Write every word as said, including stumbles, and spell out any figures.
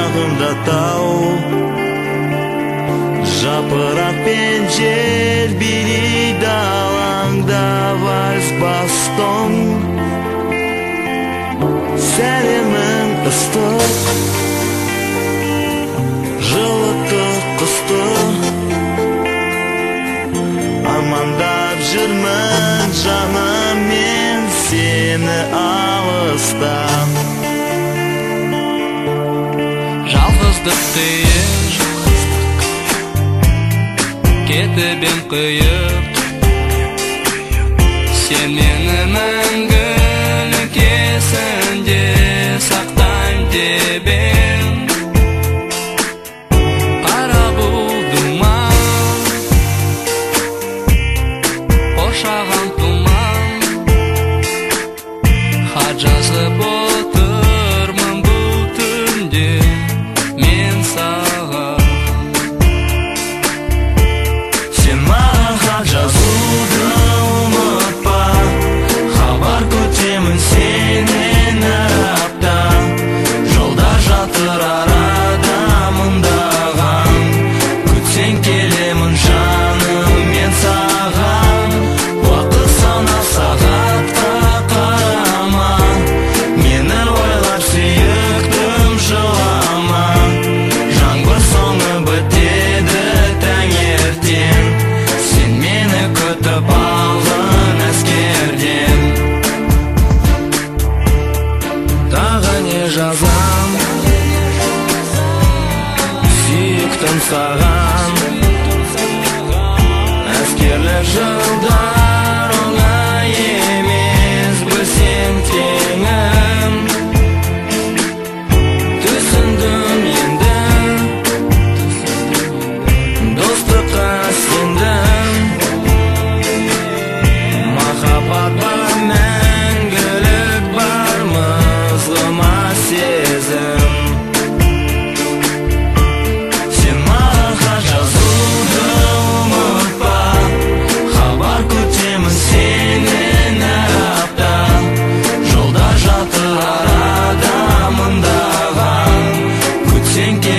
жағымда тау, жапырақ пен жел билейді алаңда вальс бастон. Сәлемің ыстық, жылытты қысты, армандап жүрмін жаным мен сені алыстан. Жалғыздық қиын, кетіп ем қиып, сен мені мәңгілік есінде сақтайын деп ем. Қара бұлдыма қоршаған тұман, хат жазып отырмын бұл түнде мен саған. Сен маған хат жазуды ұмытпа, хабар күтемін сенен әр апта. Жолда жатыр арада мыңдаған, күтсең келемін жаным мен саған. Уақыт сана сағатқа қарама, мені ойлап сүйіктім жылама. Жаңбыр соңы бітеді таңертең, сен мені күтіп алғын әскерден. Тағы не жазам, сүйіктім саған. Әскерлік жылдар оңай емес, білсең теңім. Түсіндім енді, достыққа сендім. Махаббат бар, мәңгілік бар, мызғыма сезім. Сен маған хат жазуды ұмытпа, хабар күтемін сенен әр апта. Жолда жатыр арада мыңдаған, күтсең